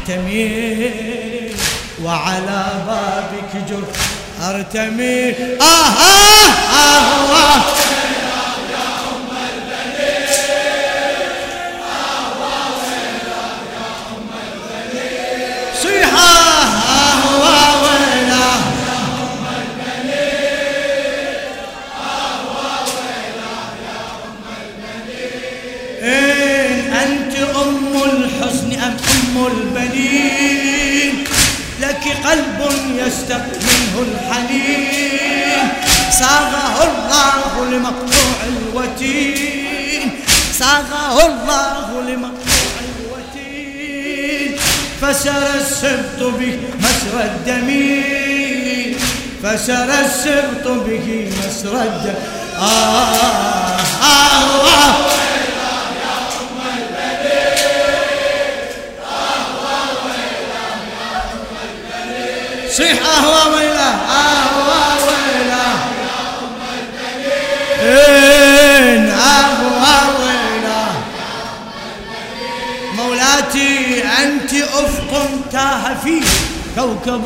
أحتمي وعلى بابك جر أرتمي أم البنين لك قلب يستق منه الحنين صاغه الله لمقطوع الوتين صاغه الله لمقطوع الوتين فسر السبط به مسرى الدم فسر السبط به مسرى الدم صيح أهوى ويله أهوى ويله يا أم البنين أهوى ويله مولاتي أنت أفق تاه فيه كوكب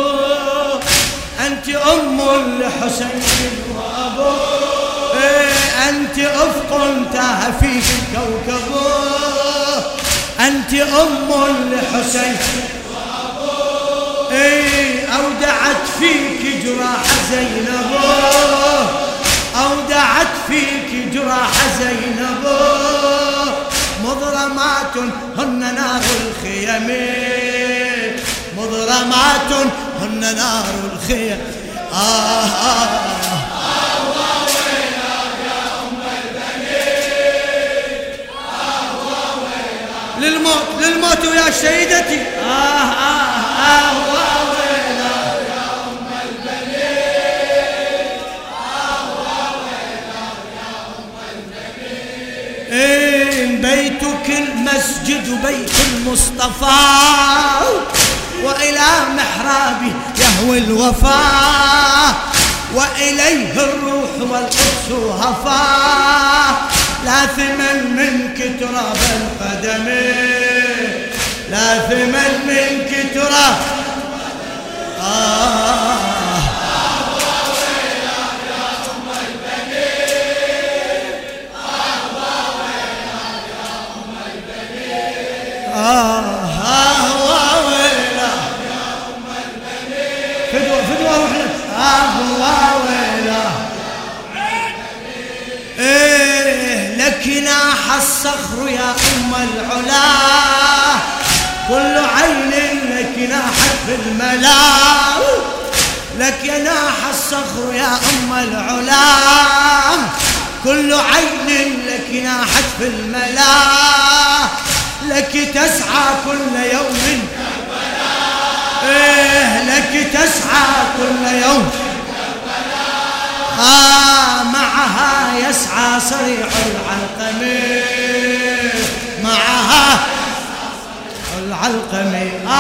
أنت أم لحسين وأبوه أنت أفق تاه فيه كوكب أنت أم لحسين أودعت فيك جراح زينب أودعت فيك جراح زينب مضرمات هن نار الخيم مضرمات هن نار الخيم للموت يا سيدتي بيتك المسجد بيت المصطفى وإلى محرابه يهوي الوفاء وإليه الروح والقدس هفا لاثما منك تراب القدم لاثما منك تراب فدوة روحنا لك ناح الصخر يا أم العلا كل عين لك ناحت في الملا لك ناح الصخر يا أم العلا كل عين لك ناحت في الملا لك تسعى كل يوم لك تسعى كل يوم معها يسعى صريع العلقم معها العلقم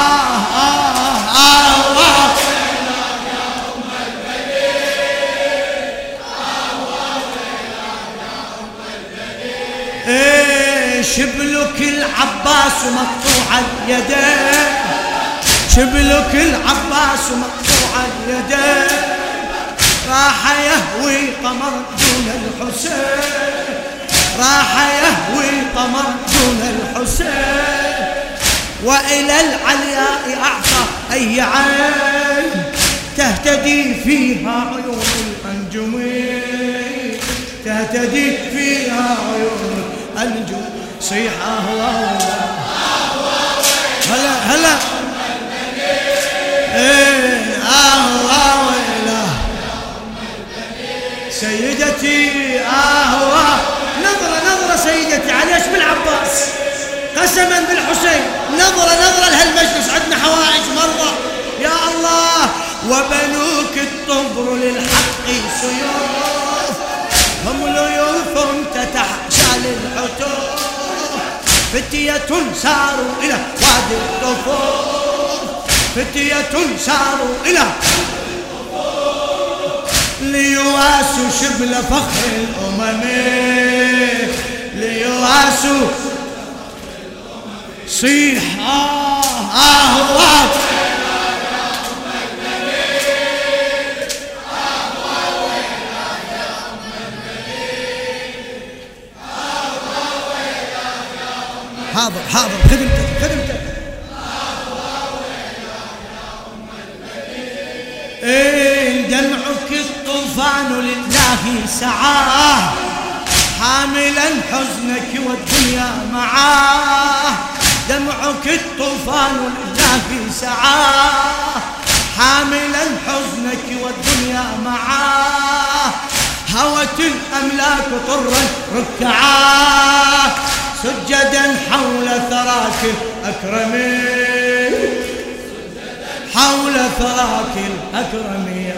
شبلك العباس مقطوع اليدين شبلك العباس مقطوع اليدين راح يهوي قمر دون الحسين راح يهوي قمر دون الحسين وإلى العلياء أعطى أي عين تهتدي فيها عيون الأنجم تهتدي فيها عيون الأنجم صيح هلا هلا سيدتي نظرة سيدتي على اسم العباس قسما بالحسين نظرة لهالمجلس عندنا حوائج مرة يا الله وبنوك الطبر للحق سيوف هم ليوف تتحشى للحتوف فتية ساروا إلى وادي الطفوف فتية ساروا إلى ليواسوا شبل فخر الأمم ليواسوا صيح حاضر خدمتك دمعك الطوفان لله سعاه حاملا حزنك والدنيا معاه دمعك الطوفان لله سعاه حاملا حزنك والدنيا معاه هوت الأملاك طرا ركعاه سجدا حول ثراك الأكرمين حول ثراك الأكرمين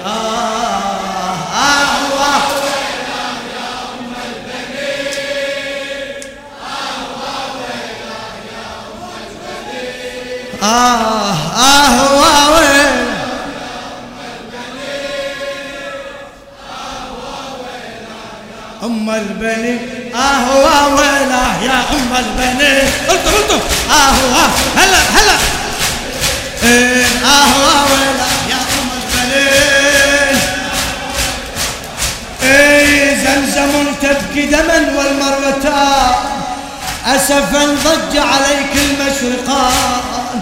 أم البنين ويلا يا أم البنين قلتوا هلا ويلا يا أم البنين زمزم تبكي دما والمروتان أسفا ضج عليك المشرقان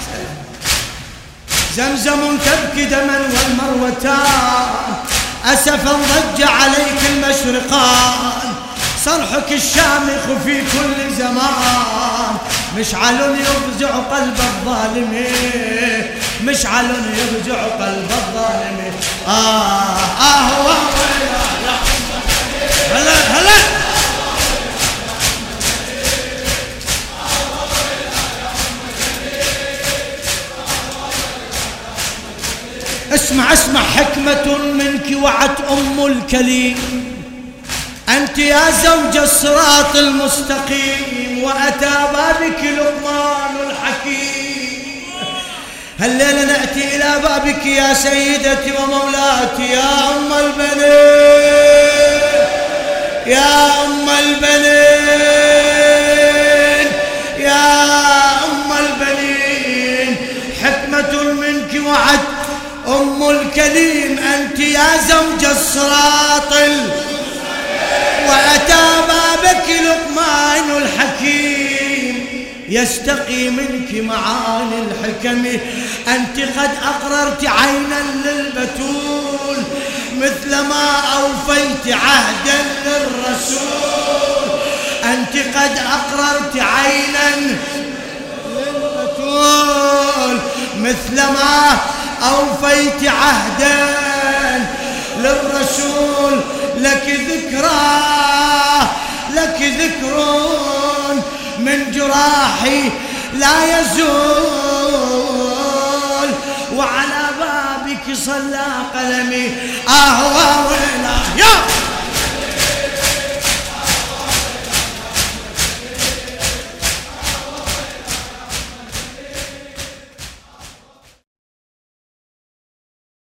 زمزم تبكي دما والمروتان أسفا ضج عليك المشرقان صرحك الشامخ في كل زمان مشعل يفزع قلب الظالمين مشعل يفزع قلب الظالمين هلا اسمع حكمة منك وعت أم الكليم أنت يا زوج الصراط المستقيم وأتى بابك لقمان الحكيم هالليلة نأتي إلى بابك يا سيدتي ومولاتي يا أم البنين يا أم البنين يا أم البنين حكمة منك وعد أم الكليم أنت يا زوج الصراط وأتى بابك لقمان الحكيم يستقي منك معاني الحكم أنت قد أقررت عينا للبتول مثلما أوفيت عهدا للرسول أنت قد أقررت عينا للبتول مثلما أوفيت عهدا للرسول لك ذكر من جراحي لا يزول وعلى بابك صلى قلمي ويلا يا